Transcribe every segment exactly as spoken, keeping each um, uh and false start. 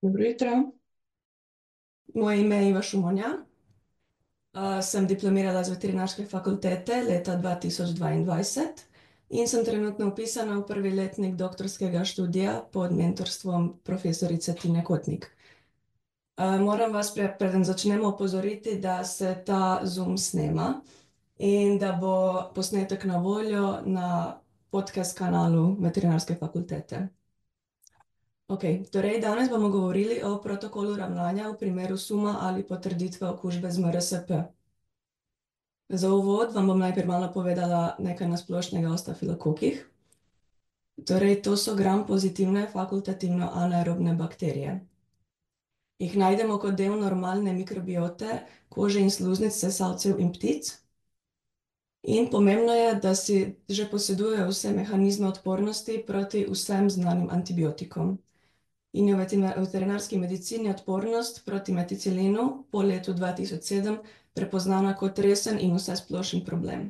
Dobro jutro. Moje ime je Iva Šumonja. Uh, sem diplomirala z veterinarske fakultete leta dva tisoč dvaindvajset in sem trenutno vpisana v prvi letnik doktorskega študija pod mentorstvom profesorice Tine Kotnik. Uh, moram vas, pre, preden začnemo, opozoriti, da se ta Zoom snema in da bo posnetek na voljo na podcast kanalu veterinarske fakultete. Ok, torej danes bomo govorili o protokolu ravnanja v primeru suma ali potrditve okužbe z M R S P. Za uvod vam bom najprej malo povedala nekaj nasplošnega o stafilokokih. Torej, to so gram-pozitivne fakultativno anaerobne bakterije. Jih najdemo kot del normalne mikrobiote kože in sluznic sesalcev in ptic. In pomembno je, da si že posedujejo vse mehanizme odpornosti proti vsem znanim antibiotikom. In je v veterinarski medicini odpornost proti meticilinu po letu dva tisoč sedem prepoznana kot resen in vsesplošen problem.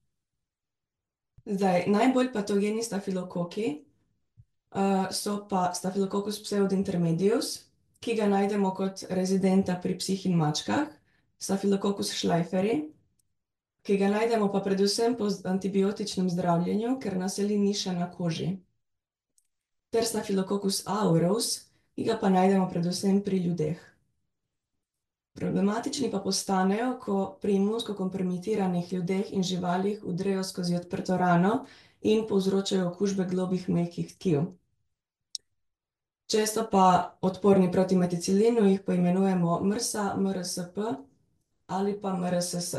Zdaj, najbolj patogeni stafilokoki uh, so pa Staphylococcus pseudointermedius, ki ga najdemo kot rezidenta pri psih in mačkah, Staphylococcus schleiferi, ki ga najdemo pa predvsem po antibiotičnem zdravljenju, ker naseli niše na koži, ter Staphylococcus aureus, ki ga pa najdemo predvsem pri ljudeh. Problematični pa postanejo, ko pri imunsko kompromitiranih ljudeh in živalih vdrejo skozi odprto rano in povzročajo okužbe globih mehkih tkiv. Če so pa odporni proti meticilinu, jih poimenujemo MRSA, M R S P ali pa M R S S.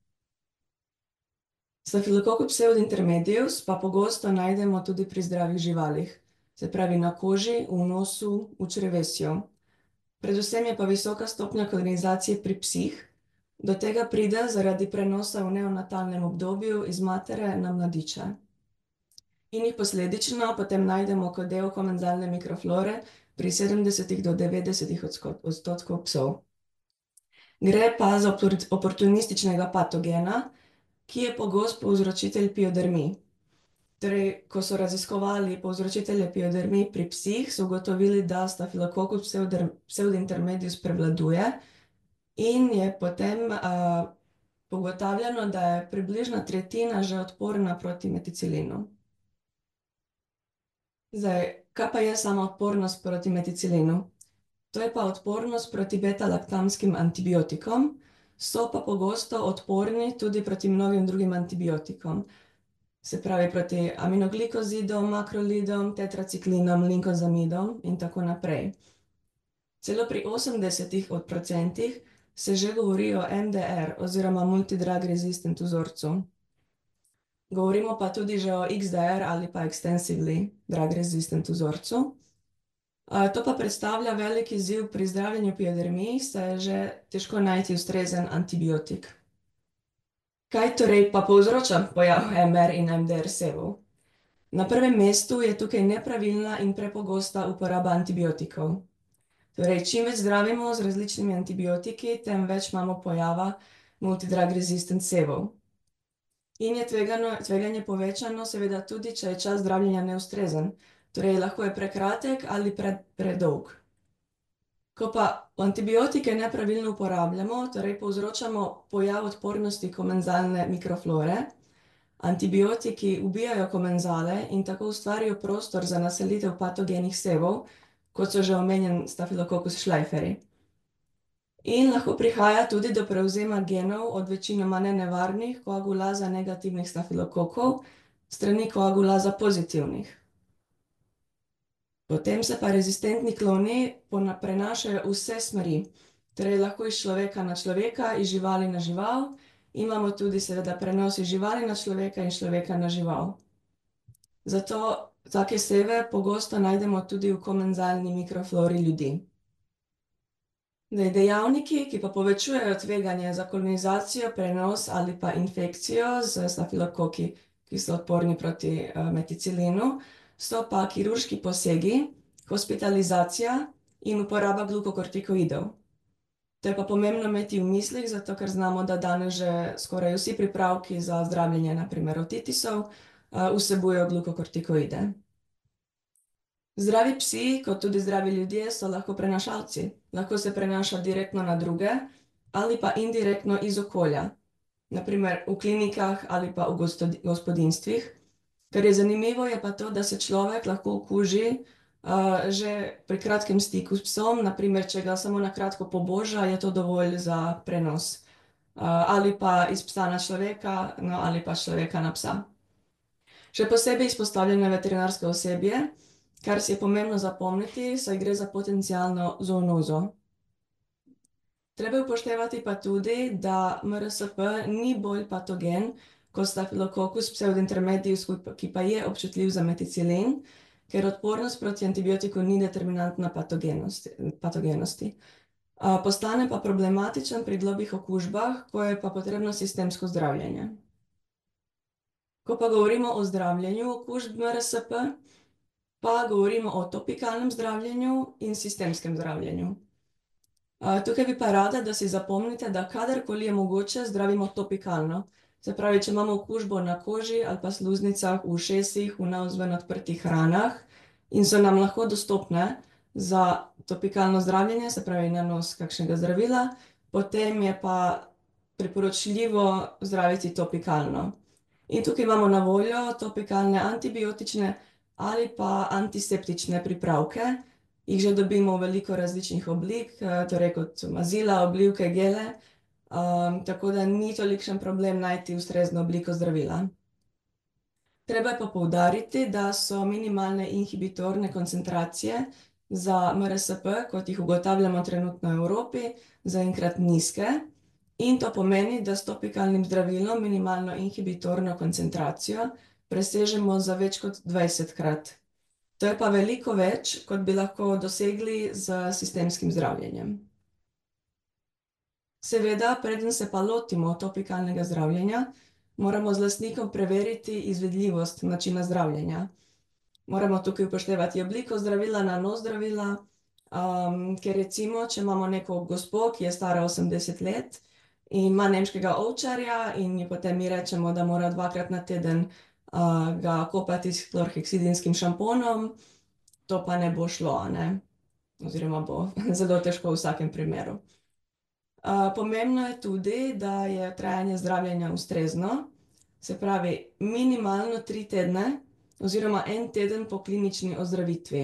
Staphylococcus pseudointermedius pa pogosto najdemo tudi pri zdravih živalih, se pravi na koži, v nosu, v črevesju. Predvsem je pa visoka stopnja kolonizacije pri psih, do tega pride zaradi prenosa v neonatalnem obdobju iz matere na mladiče. In jih posledično potem najdemo kot del komenzalne mikroflore pri sedemdesetih do devetdesetih odstotkov psov. Gre pa za oportunističnega patogena, ki je pogost povzročitelj piodermij. Torej, ko so raziskovali povzročitelje piodermij pri psih, so ugotovili, da Staphylococcus pseudointermedius prevladuje in je potem uh, ugotavljeno, da je približno tretjina že odporna proti meticilinu. Zdaj, kaj pa je sama odpornost proti meticilinu? To je pa odpornost proti beta-laktamskim antibiotikom, so pa pogosto odporni tudi proti mnogim drugim antibiotikom. Se pravi proti aminoglikozidom, makrolidom, tetraciklinom, linkozamidom in tako naprej. Celo pri osemdesetih odstotkih se že govori o M D R oziroma multidrug resistant vzorcu. Govorimo pa tudi že o X D R ali pa extensively drug resistant vzorcu. To pa predstavlja velik izziv pri zdravljenju piodermij, saj je že težko najti ustrezen antibiotik. Kaj torej pa povzroča pojav M R in M D R sevov? Na prvem mestu je tukaj nepravilna in prepogosta uporaba antibiotikov. Torej, čim več zdravimo z različnimi antibiotiki, tem več imamo pojava multidrug resistant sevov. In je tvegano, tveganje povečano seveda tudi, če je čas zdravljenja neustrezen. Torej, lahko je prekratek ali pred, predolg. Ko pa antibiotike nepravilno uporabljamo, torej povzročamo pojav odpornosti komenzalne mikroflore, antibiotiki ubijajo komenzale in tako ustvarijo prostor za naselitev patogenih sevov, kot so že omenjen Staphylococcus schleiferi. In lahko prihaja tudi do prevzema genov od večinoma nenevarnih koagulaza negativnih stafilokokov strani koagulaza pozitivnih. Potem se pa rezistentni kloni prenašajo vse smeri, torej lahko iz človeka na človeka, iz živali na žival, imamo tudi seveda prenos iz živali na človeka in človeka na žival. Zato take seve pogosto najdemo tudi v komenzalni mikroflori ljudi. Dejavniki, ki pa povečujejo tveganje za kolonizacijo, prenos ali pa infekcijo z stafilokoki, ki so odporni proti uh, meticilinu, so pa kirurški posegi, hospitalizacija in uporaba glukokortikoidov. To je pa pomembno imeti v mislih, zato ker znamo, da danes že skoraj vsi pripravki za zdravljenje, na primer otitisov, uh, vsebujejo glukokortikoide. Zdravi psi, kot tudi zdravi ljudje, so lahko prenašalci. Lahko se prenaša direktno na druge ali pa indirektno iz okolja, naprimer v klinikah ali pa v gospodinjstvih. Kar je zanimivo, je pa to, da se človek lahko okuži uh, že pri kratkem stiku s psom, naprimer, če ga samo na kratko poboža, je to dovolj za prenos. Uh, ali pa iz psa na človeka, no, ali pa človeka na psa. Še posebej izpostavljeno je veterinarsko osebje, kar si je pomembno zapomniti, saj gre za potencialno zoonozo. Treba upoštevati pa tudi, da M R S P ni bolj patogen kot Staphylococcus pseudointermedius, ki pa je občutljiv za meticilin, ker odpornost proti antibiotiku ni determinantna patogenosti. Postane pa problematičen pri globih okužbah, ko je pa potrebno sistemsko zdravljenje. Ko pa govorimo o zdravljenju okužb M R S P, pa govorimo o topikalnem zdravljenju in sistemskem zdravljenju. Tukaj bi pa rada, da si zapomnite, da kadarkoli je mogoče, zdravimo topikalno. Se pravi, če imamo okužbo na koži ali pa sluznicah, v ušesih, v navzven odprtih ranah in so nam lahko dostopne za topikalno zdravljenje, se pravi nanos kakšnega zdravila, potem je pa priporočljivo zdraviti topikalno. In tukaj imamo na voljo topikalne antibiotične ali pa antiseptične pripravke. Jih že dobimo v veliko različnih oblik, torej kot mazila, oblivke, gele, um, tako da ni tolikšen problem najti ustrezno obliko zdravila. Treba je pa poudariti, da so minimalne inhibitorne koncentracije za M R S P, kot jih ugotavljamo trenutno v Evropi, zaenkrat nizke. In to pomeni, da s topikalnim zdravilom minimalno inhibitorno koncentracijo presežemo za več kot dvajsetkrat. To je pa veliko več, kot bi lahko dosegli z sistemskim zdravljenjem. Seveda, preden se pa lotimo topikalnega zdravljenja, moramo z lastnikom preveriti izvedljivost načina zdravljenja. Moramo tukaj upoštevati obliko zdravila, nanos zdravila, um, ker recimo, če imamo neko gospo, ki je stara osemdeset let in ima nemškega ovčarja in ji potem mi rečemo, da mora dvakrat na teden uh, ga kopati s klorheksidinskim šamponom, to pa ne bo šlo, a ne? Oziroma bo zelo težko v vsakem primeru. Uh, pomembno je tudi, da je trajanje zdravljenja ustrezno, se pravi minimalno tri tedne oziroma en teden po klinični ozdravitvi.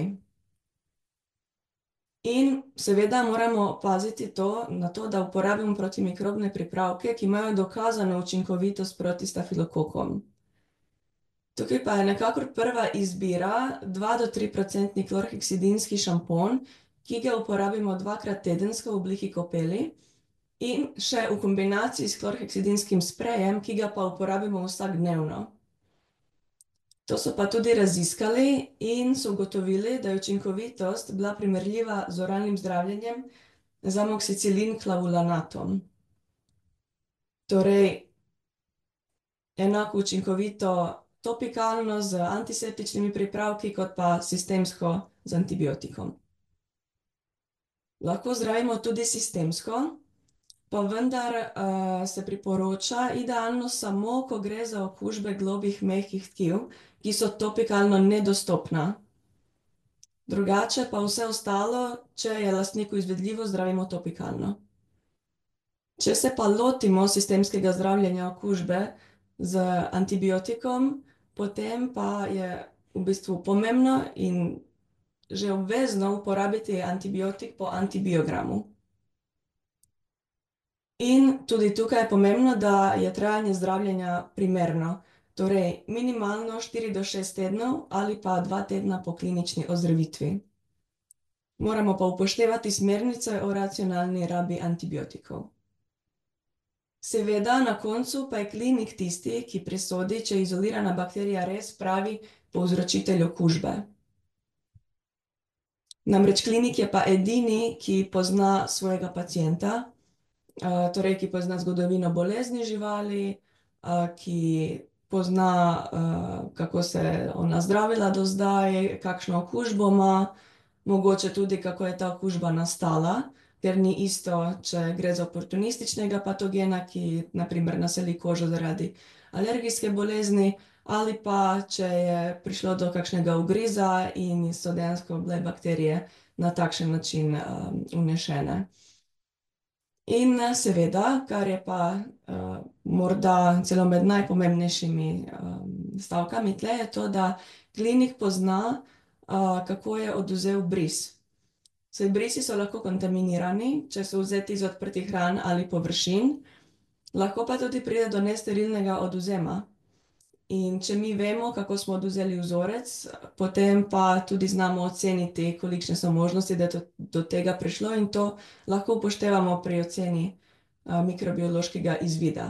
In seveda moramo paziti to, na to, da uporabimo protimikrobne pripravke, ki imajo dokazano učinkovitost proti stafilokokom. Tukaj pa je nekakor prva izbira dva do tri procentni klorheksidinski šampon, ki ga uporabimo dvakrat tedensko v obliki kopeli in še v kombinaciji s klorheksidinskim sprejem, ki ga pa uporabimo vsakdnevno. To so pa tudi raziskali in so ugotovili, da je učinkovitost bila primerljiva z oralnim zdravljenjem z amoksicilin klavulanatom. Torej, enako učinkovito topikalno z antiseptičnimi pripravki, kot pa sistemsko z antibiotikom. Lahko zdravimo tudi sistemsko, pa vendar uh, se priporoča idealno samo, ko gre za okužbe globih mehkih tkiv, ki so topikalno nedostopna. Drugače pa vse ostalo, če je lastniku izvedljivo, zdravimo topikalno. Če se pa lotimo sistemskega zdravljenja okužbe z antibiotikom, potem pa je v bistvu pomembno in že obvezno uporabiti antibiotik po antibiogramu. In tudi tukaj je pomembno, da je trajanje zdravljenja primerno, torej minimalno štiri do šest tednov ali pa dva tedna po klinični ozdravitvi. Moramo pa upoštevati smernice o racionalni rabi antibiotikov. Seveda, na koncu pa je klinik tisti, ki presodi, če je izolirana bakterija res pravi povzročitelj okužbe. Namreč klinik je pa edini, ki pozna svojega pacienta, torej, ki pozna zgodovino bolezni živali, ki pozna, kako se je ona zdravila do zdaj, kakšno okužbo ima, mogoče tudi, kako je ta okužba nastala, ker ni isto, če gre za oportunističnega patogena, ki na primer naseli kožo zaradi alergijske bolezni, ali pa če je prišlo do kakšnega ugriza in so dejansko bile bakterije na takšen način um, vnešene. In seveda, kar je pa uh, morda celo med najpomembnejšimi um, stavkami tle, je to, da klinik pozna, uh, kako je odvzel bris. Saj brisi so lahko kontaminirani, če so vzeti iz odprtih ran ali površin, lahko pa tudi pride do nesterilnega odvzema. In če mi vemo, kako smo odvzeli vzorec, potem pa tudi znamo oceniti, kolikšne so možnosti, da je do, do tega prišlo, in to lahko upoštevamo pri oceni a, mikrobiološkega izvida.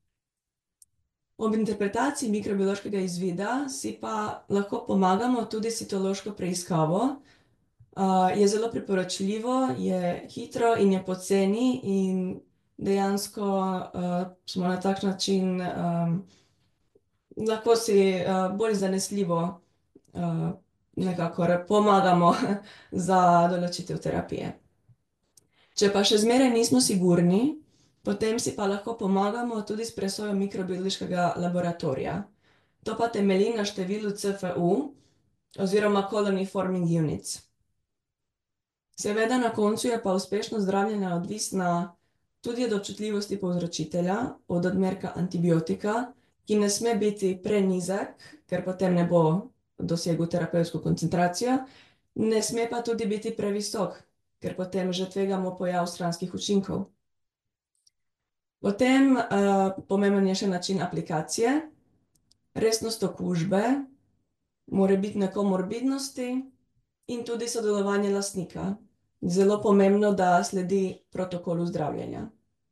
Ob interpretaciji mikrobiološkega izvida si pa lahko pomagamo tudi s citološko preiskavo. A, je zelo priporočljivo, je hitro in je poceni in dejansko a, smo na tak način a, lahko si uh, bolj zanesljivo uh, nekako pomagamo za določitev terapije. Če pa še zmeraj nismo sigurni, potem si pa lahko pomagamo tudi s presojo mikrobiološkega laboratorija. To pa temelji na številu C F U oziroma Colony Forming Units. Seveda na koncu je pa uspešnost zdravljenja odvisna tudi od občutljivosti povzročitelja, od odmerka antibiotika, ki ne sme biti prenizek, ker potem ne bo dosegel terapevtsko koncentracijo, ne sme pa tudi biti previsok, ker potem že tvegamo pojav stranskih učinkov. Potem uh, pomemben je še način aplikacije, resnost okužbe, morebitne komorbidnosti in tudi sodelovanje lastnika. Zelo pomembno, da sledi protokolu zdravljenja.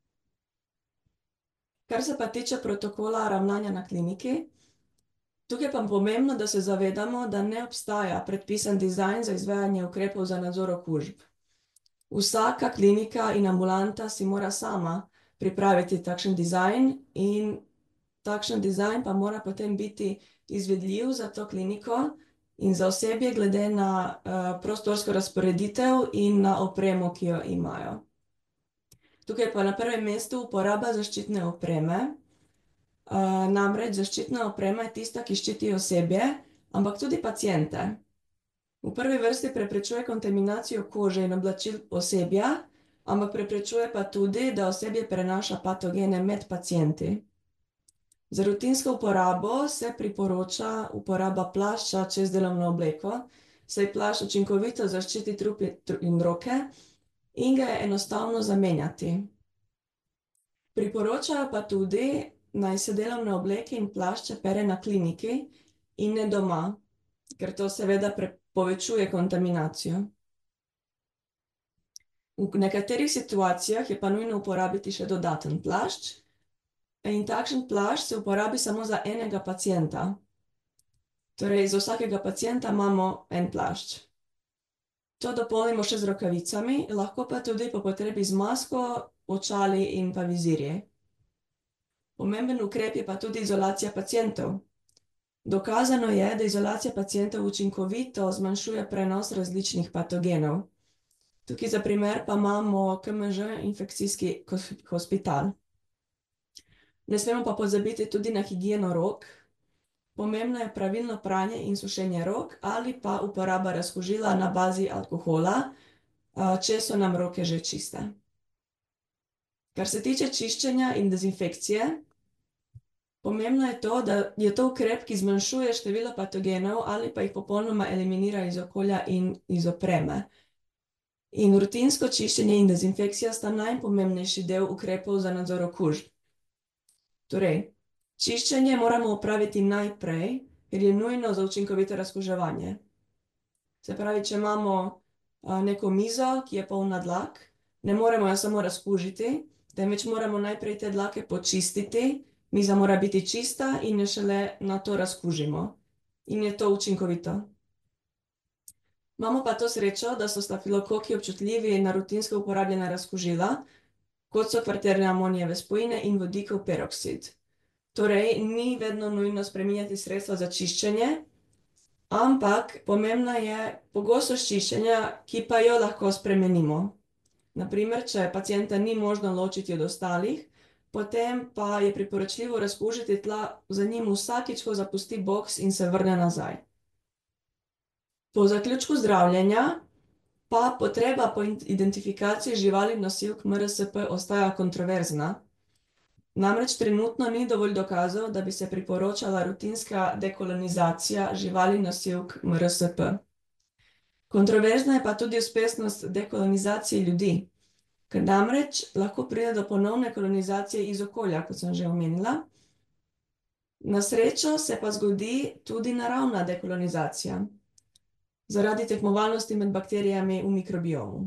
Kar se pa tiče protokola ravnanja na kliniki, tukaj pa je pomembno, da se zavedamo, da ne obstaja predpisan dizajn za izvajanje ukrepov za nadzor okužb. Vsaka klinika in ambulanta si mora sama pripraviti takšen dizajn in takšen dizajn pa mora potem biti izvedljiv za to kliniko in za osebje glede na uh, prostorsko razporeditev in na opremo, ki jo imajo. Tukaj pa na prvem mestu uporaba zaščitne opreme. Uh, namreč zaščitna oprema je tista, ki ščiti osebje, ampak tudi paciente. V prvi vrsti preprečuje kontaminacijo kože in oblačil osebja, ampak preprečuje pa tudi, da osebje prenaša patogene med pacienti. Za rutinsko uporabo se priporoča uporaba plašča čez delovno obleko, saj plašč učinkovito zaščiti trup in roke in ga je enostavno zamenjati. Priporočajo pa tudi, naj se delovne obleke in plašče pere na kliniki in ne doma, ker to seveda povečuje kontaminacijo. V nekaterih situacijah je pa nujno uporabiti še dodaten plašč in takšen plašč se uporabi samo za enega pacienta. Torej, za vsakega pacienta imamo en plašč. To dopolnimo še z rokavicami, lahko pa tudi po potrebi z masko, očali in pa vizirji. Pomemben ukrep je pa tudi izolacija pacientov. Dokazano je, da izolacija pacientov učinkovito zmanjšuje prenos različnih patogenov. Tukaj za primer pa imamo K M Ž, infekcijski hospital. Ne smemo pa pozabiti tudi na higieno rok. Pomembno je pravilno pranje in sušenje rok ali pa uporaba razkužila na bazi alkohola, če so nam roke že čiste. Kar se tiče čiščenja in dezinfekcije, pomembno je to, da je to ukrep, ki zmanjšuje število patogenov ali pa jih popolnoma eliminira iz okolja in iz opreme. In rutinsko čiščenje in dezinfekcija sta najpomembnejši del ukrepov za nadzor okužb. Torej, čiščenje moramo opraviti najprej, ker je nujno za učinkovito razkuževanje. Se pravi, če imamo neko mizo, ki je polna dlak, ne moremo jo samo razkužiti, temveč moramo najprej te dlake počistiti, miza mora biti čista in jo šele nato razkužimo. In je to učinkovito. Imamo pa to srečo, da so stafilokoki občutljivi na rutinsko uporabljena razkužila, kot so kvarterne amonijeve spojine in vodikov peroksid. Torej, ni vedno nujno spreminjati sredstva za čiščenje, ampak pomembna je pogostost čiščenja, ki pa jo lahko spremenimo. Na primer, če pacienta ni možno ločiti od ostalih, potem pa je priporočljivo razkužiti tla za njim vsakič, ko zapusti boks in se vrne nazaj. Po zaključku zdravljenja pa potreba po identifikaciji živali nosilk M R S P ostaja kontroverzna. Namreč trenutno ni dovolj dokazov, da bi se priporočala rutinska dekolonizacija živali nosilk M R S P. Kontroverzna je pa tudi uspešnost dekolonizacije ljudi, ker namreč lahko pride do ponovne kolonizacije iz okolja, kot sem že omenila. Na srečo se pa zgodi tudi naravna dekolonizacija zaradi tekmovalnosti med bakterijami v mikrobiomu.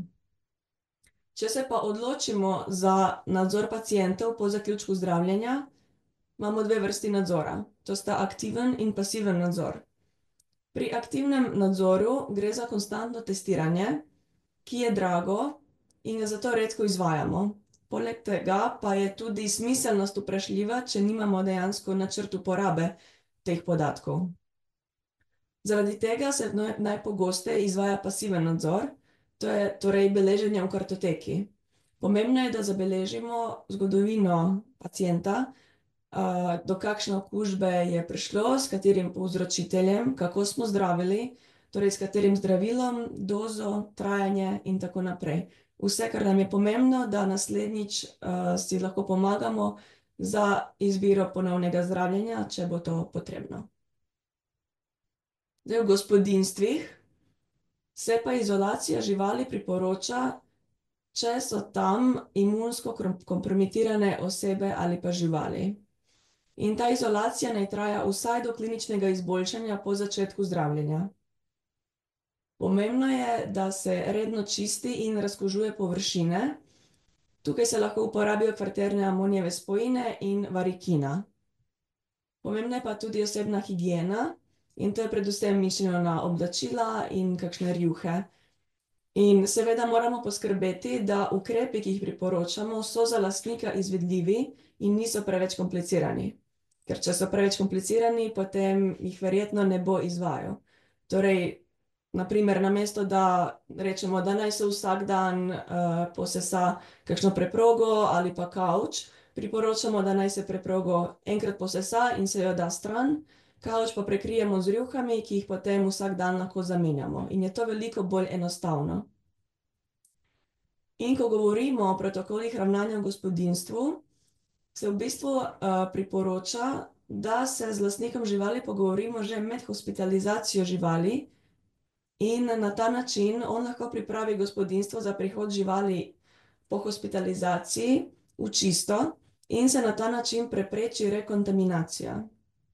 Če se pa odločimo za nadzor pacientov po zaključku zdravljenja, imamo dve vrsti nadzora. To sta aktiven in pasiven nadzor. Pri aktivnem nadzoru gre za konstantno testiranje, ki je drago in ga zato redko izvajamo. Poleg tega pa je tudi smiselnost vprašljiva, če nimamo dejansko načrt uporabe teh podatkov. Zaradi tega se najpogosteje izvaja pasiven nadzor, to je torej beleženje v kartoteki. Pomembno je, da zabeležimo zgodovino pacienta, do kakšne okužbe je prišlo, s katerim povzročiteljem, kako smo zdravili, torej s katerim zdravilom, dozo, trajanje in tako naprej. Vse, kar nam je pomembno, da naslednjič si lahko pomagamo za izbiro ponovnega zdravljenja, če bo to potrebno. Zdaj, v gospodinjstvih se pa izolacija živali priporoča, če so tam imunsko kompromitirane osebe ali pa živali. In ta izolacija naj traja vsaj do kliničnega izboljšanja po začetku zdravljenja. Pomembno je, da se redno čisti in razkužuje površine. Tukaj se lahko uporabijo kvarterne amonijeve spojine in varikina. Pomembna je pa tudi osebna higiena in to je predvsem mišljeno na oblačila in kakšne rjuhe. In seveda moramo poskrbeti, da ukrepi, ki jih priporočamo, so za lastnika izvedljivi in niso preveč komplicirani. Ker če so preveč komplicirani, potem jih verjetno ne bo izvajal. Torej, na primer, namesto da rečemo, da naj se vsak dan posesa kakšno preprogo ali pa kavč, priporočamo, da naj se preprogo enkrat posesa in se jo da stran, kavč pa prekrijemo z rjuhami, ki jih potem vsak dan lahko zamenjamo. In je to veliko bolj enostavno. In ko govorimo o protokolih ravnanja v gospodinjstvu, se v bistvu priporoča, da se z lastnikom živali pogovorimo že med hospitalizacijo živali in na ta način on lahko pripravi gospodinjstvo za prihod živali po hospitalizaciji v čisto in se na ta način prepreči rekontaminacija.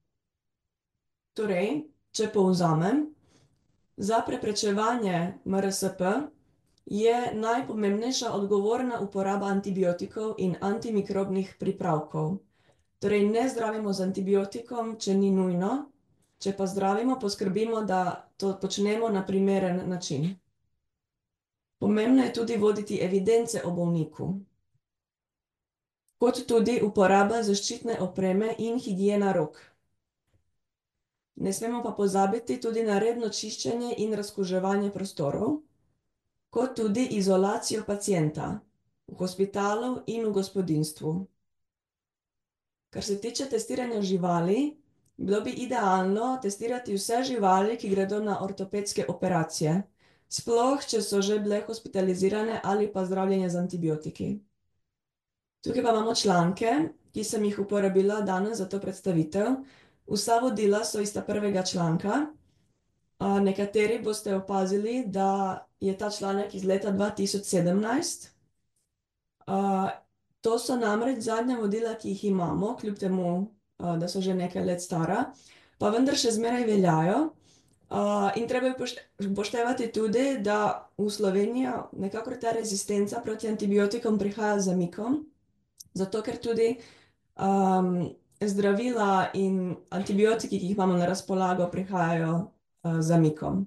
Torej, če povzamem, za preprečevanje M R S P je najpomembnejša odgovorna uporaba antibiotikov in antimikrobnih pripravkov. Torej, ne zdravimo z antibiotikom, če ni nujno, če pa zdravimo, poskrbimo, da to počnemo na primeren način. Pomembno je tudi voditi evidence o bolniku, kot tudi uporaba zaščitne opreme in higiena rok. Ne smemo pa pozabiti tudi na redno čiščenje in razkuževanje prostorov, kot tudi izolacijo pacienta v hospitalu in v gospodinjstvu. Kar se tiče testiranja živali, bilo bi idealno testirati vse živali, ki gredo na ortopedske operacije, sploh, če so že bile hospitalizirane ali pa zdravljene z antibiotiki. Tukaj pa imamo članke, ki sem jih uporabila danes za to predstavitev. Vsa vodila so iz ta prvega članka. Nekateri boste opazili, da je ta članek iz leta dva tisoč sedemnajst. To so namreč zadnja vodila, ki jih imamo, kljub temu, da so že nekaj let stara, pa vendar še zmeraj veljajo. In treba je upoštevati tudi, da v Slovenijo nekako ta rezistenca proti antibiotikom prihaja z zamikom, zato ker tudi zdravila in antibiotiki, ki jih imamo na razpolago, prihajajo z zamikom.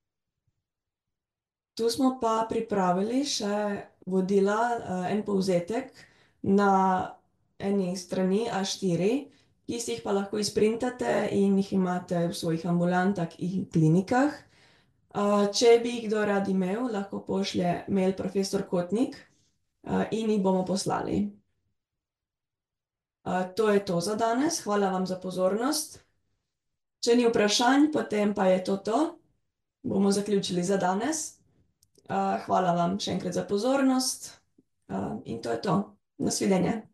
Tu smo pa pripravili še vodila, en povzetek na eni strani A štiri, ki si jih pa lahko izprintate in jih imate v svojih ambulantah in klinikah. Če bi jih kdo rad imel, lahko pošlje mail profesor Kotnik in jih bomo poslali. to je to za danes. Hvala vam za pozornost. Če ni vprašanj, potem pa je to to. Bomo zaključili za danes. hvala vam še enkrat za pozornost. in to je to. Nasvidenje.